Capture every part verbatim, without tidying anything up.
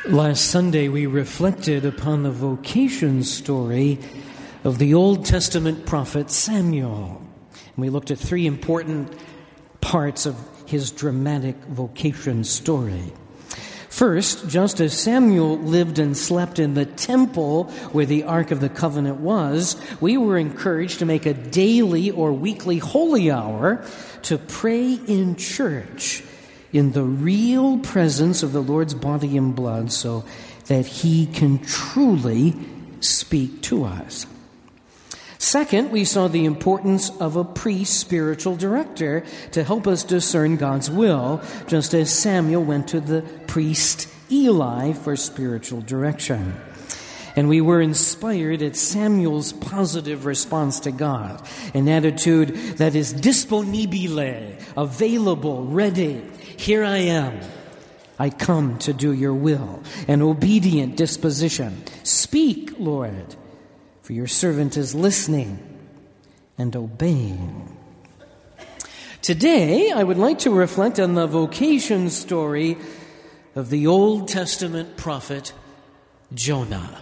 Last Sunday, we reflected upon the vocation story of the Old Testament prophet Samuel. And we looked at three important parts of his dramatic vocation story. First, just as Samuel lived and slept in the temple where the Ark of the Covenant was, we were encouraged to make a daily or weekly holy hour to pray in church, in the real presence of the Lord's body and blood, so that He can truly speak to us. Second, we saw the importance of a priest spiritual director to help us discern God's will, just as Samuel went to the priest Eli for spiritual direction. And we were inspired at Samuel's positive response to God, an attitude that is disponibile, available, ready. Here I am. I come to do your will. An obedient disposition. Speak, Lord, for your servant is listening and obeying. Today, I would like to reflect on the vocation story of the Old Testament prophet Jonah.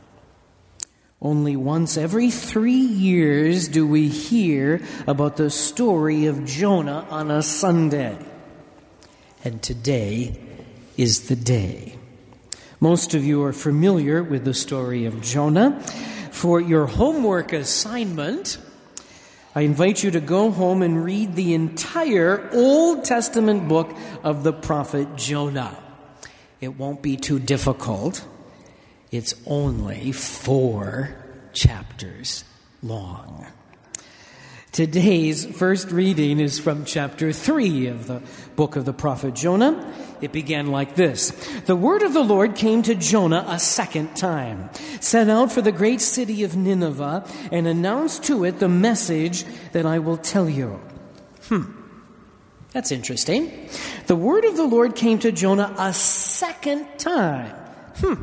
Only once every three years do we hear about the story of Jonah on a Sunday. And today is the day. Most of you are familiar with the story of Jonah. For your homework assignment, I invite you to go home and read the entire Old Testament book of the prophet Jonah. It won't be too difficult. It's only four chapters long. Today's first reading is from chapter three of the book of the prophet Jonah. It began like this. The word of the Lord came to Jonah a second time. Set out for the great city of Nineveh and announce to it the message that I will tell you. Hmm. That's interesting. The word of the Lord came to Jonah a second time. Hmm.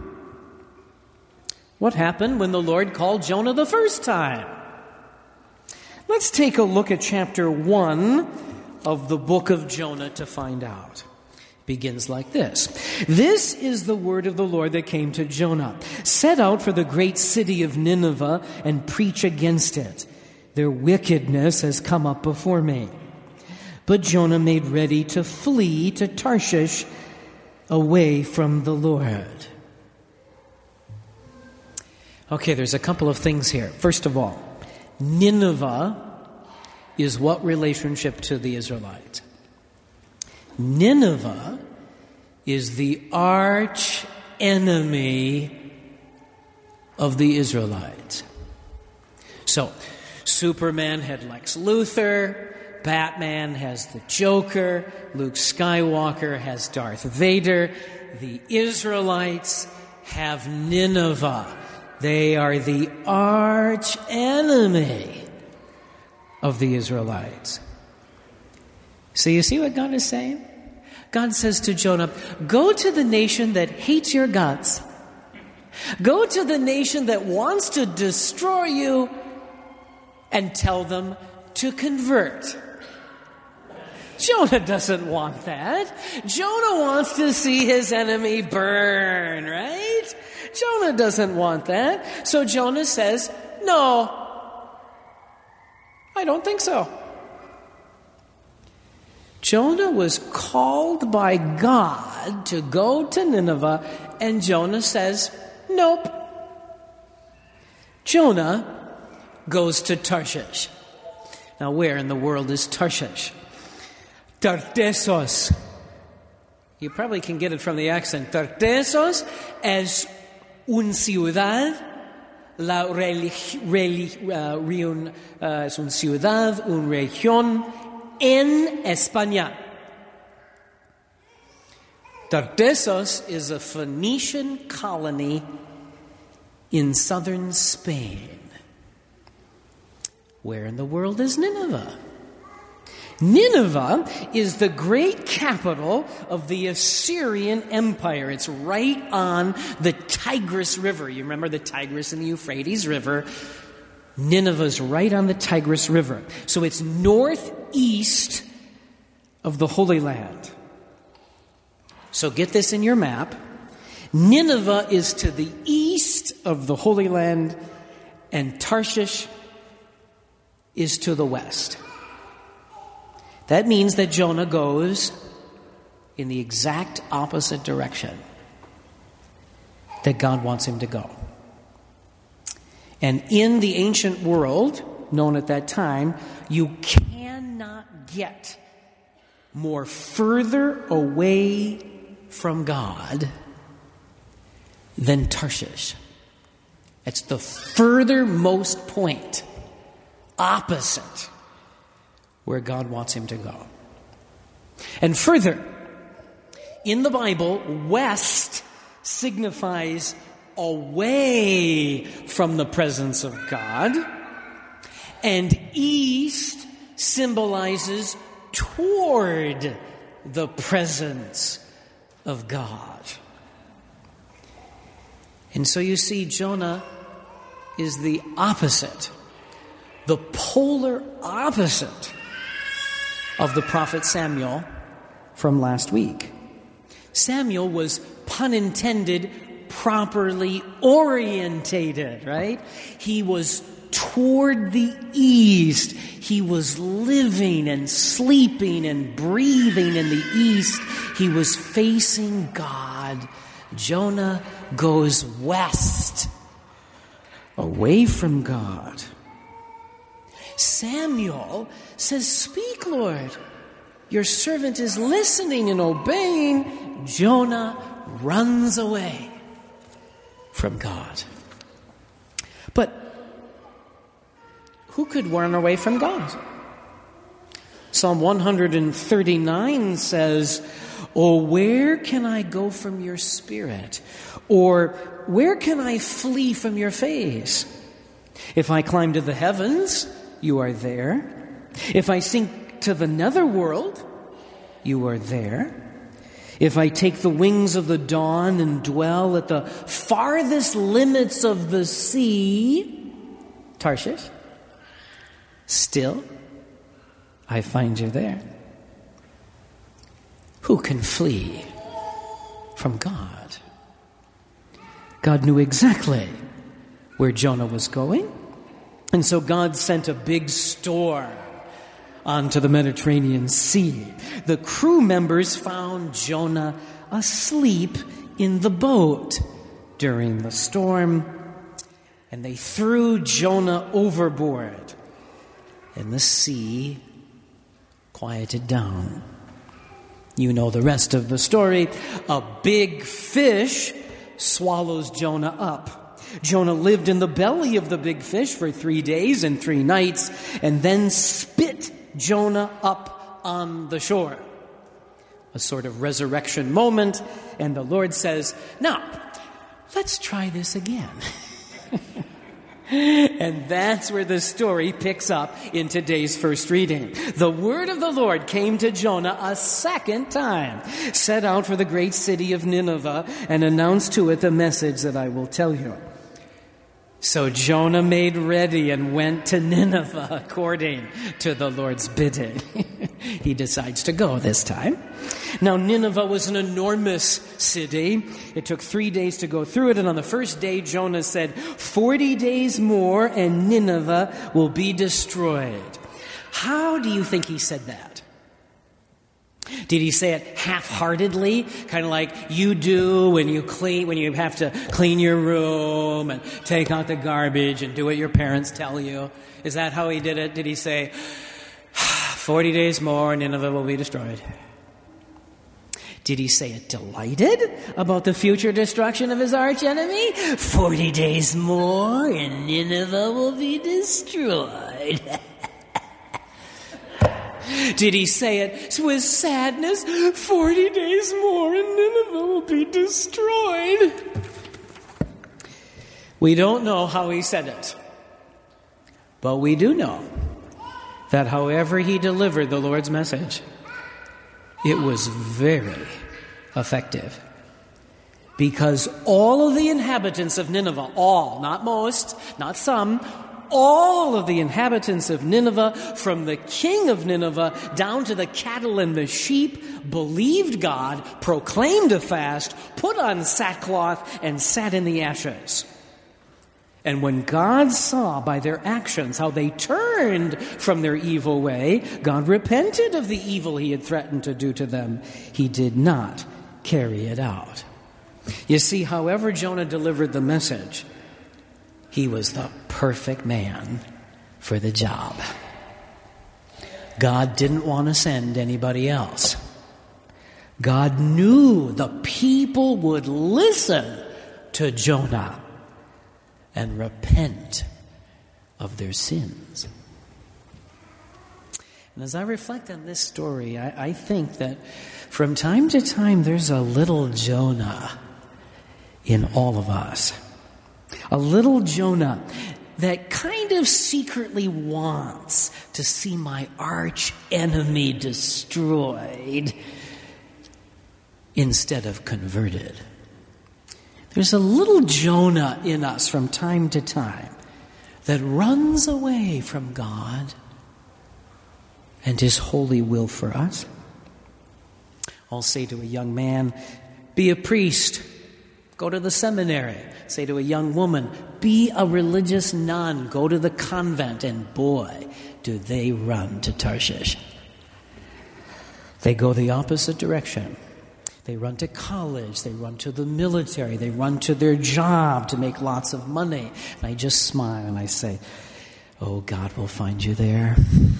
What happened when the Lord called Jonah the first time? Let's take a look at chapter one of the book of Jonah to find out. It begins like this. This is the word of the Lord that came to Jonah. Set out for the great city of Nineveh and preach against it. Their wickedness has come up before me. But Jonah made ready to flee to Tarshish away from the Lord. Okay, there's a couple of things here. First of all, Nineveh is what relationship to the Israelites? Nineveh is the arch enemy of the Israelites. So, Superman had Lex Luthor, Batman has the Joker, Luke Skywalker has Darth Vader. The Israelites have Nineveh. They are the arch enemy of the Israelites. So you see what God is saying? God says to Jonah, go to the nation that hates your guts. Go to the nation that wants to destroy you and tell them to convert. Jonah doesn't want that. Jonah wants to see his enemy burn, right? Jonah doesn't want that. So Jonah says, no, I don't think so. Jonah was called by God to go to Nineveh, and Jonah says, nope. Jonah goes to Tarshish. Now, where in the world is Tarshish? Tartessos. You probably can get it from the accent. Tartessos es un ciudad, la religión, uh, rion, uh, es un ciudad, un región en España. Tartessos is a Phoenician colony in southern Spain. Where in the world is Nineveh? Nineveh is the great capital of the Assyrian Empire. It's right on the Tigris River. You remember the Tigris and the Euphrates River? Nineveh's right on the Tigris River. So it's northeast of the Holy Land. So get this in your map. Nineveh is to the east of the Holy Land, and Tarshish is to the west. That means that Jonah goes in the exact opposite direction that God wants him to go. And in the ancient world, known at that time, you cannot get more further away from God than Tarshish. It's the furthermost point, opposite where God wants him to go. And further, in the Bible, west signifies away from the presence of God, and east symbolizes toward the presence of God. And so you see, Jonah is the opposite, the polar opposite of the prophet Samuel from last week. Samuel was, pun intended, properly orientated, right? He was toward the east. He was living and sleeping and breathing in the east. He was facing God. Jonah goes west, away from God. Samuel says, "Speak, Lord. Your servant is listening and obeying." Jonah runs away from God. But who could run away from God? Psalm one thirty-nine says, "Oh, where can I go from your spirit? Or where can I flee from your face? If I climb to the heavens, you are there. If I sink to the netherworld, you are there. If I take the wings of the dawn and dwell at the farthest limits of the sea," Tarshish, "still I find you there." Who can flee from God? God knew exactly where Jonah was going, and so God sent a big storm onto the Mediterranean Sea. The crew members found Jonah asleep in the boat during the storm, and they threw Jonah overboard, and the sea quieted down. You know the rest of the story. A big fish swallows Jonah up. Jonah lived in the belly of the big fish for three days and three nights, and then spit Jonah up on the shore. A sort of resurrection moment, and the Lord says, "Now, let's try this again." And that's where the story picks up in today's first reading. The word of the Lord came to Jonah a second time. "Set out for the great city of Nineveh and announce to it the message that I will tell you." So Jonah made ready and went to Nineveh according to the Lord's bidding. He decides to go this time. Now, Nineveh was an enormous city. It took three days to go through it, and on the first day, Jonah said, forty days more and Nineveh will be destroyed. How do you think he said that? Did he say it half-heartedly, kind of like you do when you clean, when you have to clean your room and take out the garbage and do what your parents tell you? Is that how he did it? Did he say, forty days more and Nineveh will be destroyed? Did he say it delighted about the future destruction of his archenemy? Forty days more and Nineveh will be destroyed. Did he say it with sadness? Forty days more and Nineveh will be destroyed. We don't know how he said it. But we do know that however he delivered the Lord's message, it was very effective. Because all of the inhabitants of Nineveh, all, not most, not some, all of the inhabitants of Nineveh, from the king of Nineveh down to the cattle and the sheep, believed God, proclaimed a fast, put on sackcloth, and sat in the ashes. And when God saw by their actions how they turned from their evil way, God repented of the evil he had threatened to do to them. He did not carry it out. You see, however Jonah delivered the message, he was the perfect man for the job. God didn't want to send anybody else. God knew the people would listen to Jonah and repent of their sins. And as I reflect on this story, I, I think that from time to time there's a little Jonah in all of us. A little Jonah that kind of secretly wants to see my arch enemy destroyed instead of converted. There's a little Jonah in us from time to time that runs away from God and His holy will for us. I'll say to a young man, be a priest, go to the seminary. Say to a young woman, be a religious nun, go to the convent. And boy, do they run to Tarshish. They go the opposite direction. They run to college, they run to the military, they run to their job to make lots of money. And I just smile and I say, oh, God will find you there.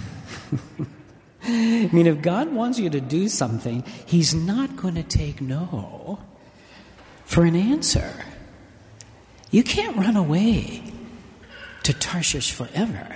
I mean, if God wants you to do something, He's not going to take no for an answer. You can't run away to Tarshish forever.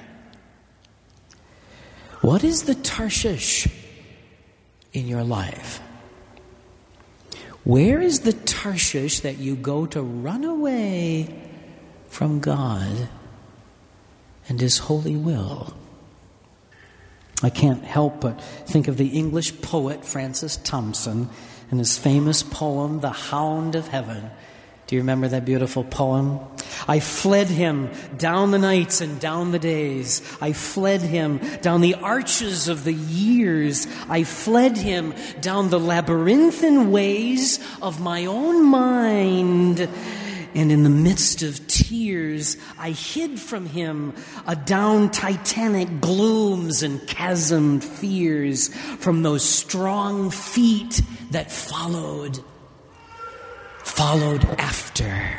What is the Tarshish in your life? Where is the Tarshish that you go to run away from God and His holy will? I can't help but think of the English poet Francis Thompson and his famous poem, The Hound of Heaven. Do you remember that beautiful poem? I fled him down the nights and down the days. I fled him down the arches of the years. I fled him down the labyrinthine ways of my own mind. And in the midst of tears, I hid from him adown titanic glooms and chasmed fears from those strong feet that followed, followed after.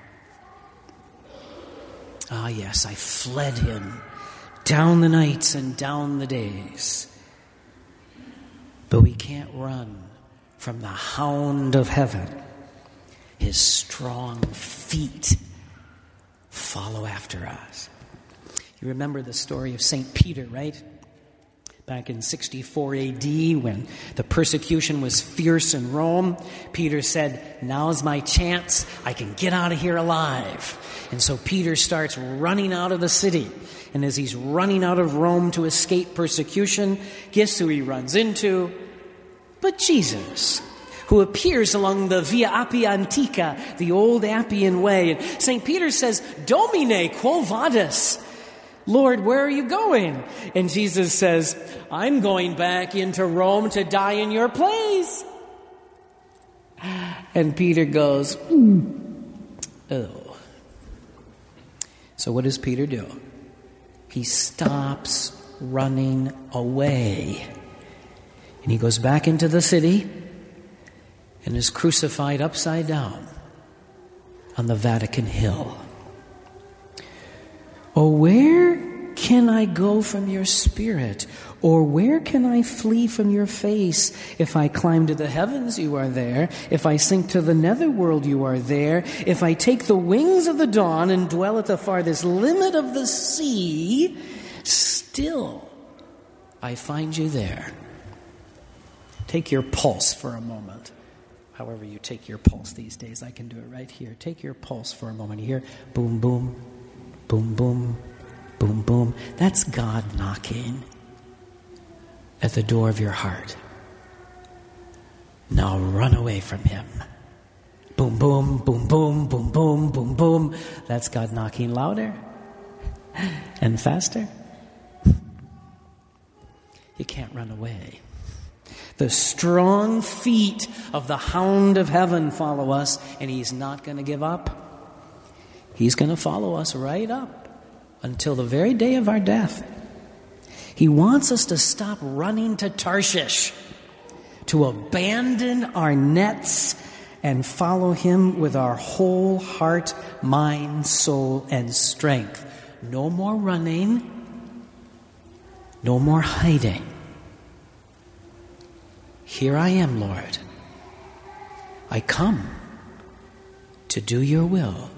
Ah, yes, I fled him down the nights and down the days. But we can't run from the hound of heaven. His strong feet follow after us. You remember the story of Saint Peter, right? Back in sixty-four A D, when the persecution was fierce in Rome, Peter said, now's my chance. I can get out of here alive. And so Peter starts running out of the city. And as he's running out of Rome to escape persecution, guess who he runs into? But Jesus, who appears along the Via Appia Antica, the old Appian way. And Saint Peter says, Domine, quo vadis? Lord, where are you going? And Jesus says, I'm going back into Rome to die in your place. And Peter goes, oh. So what does Peter do? He stops running away. And he goes back into the city and is crucified upside down on the Vatican Hill. Oh, where can I go from your spirit? Or where can I flee from your face? If I climb to the heavens, you are there. If I sink to the netherworld, you are there. If I take the wings of the dawn and dwell at the farthest limit of the sea, still I find you there. Take your pulse for a moment. However you take your pulse these days, I can do it right here. Take your pulse for a moment. You hear boom, boom, boom, boom, boom, boom. That's God knocking at the door of your heart. Now run away from Him. Boom, boom, boom, boom, boom, boom, boom, boom. That's God knocking louder. and faster. You can't run away. The strong feet of the hound of heaven follow us, and he's not going to give up. He's going to follow us right up until the very day of our death. He wants us to stop running to Tarshish, to abandon our nets and follow him with our whole heart, mind, soul, and strength. No more running, no more hiding. Here I am, Lord. I come to do your will.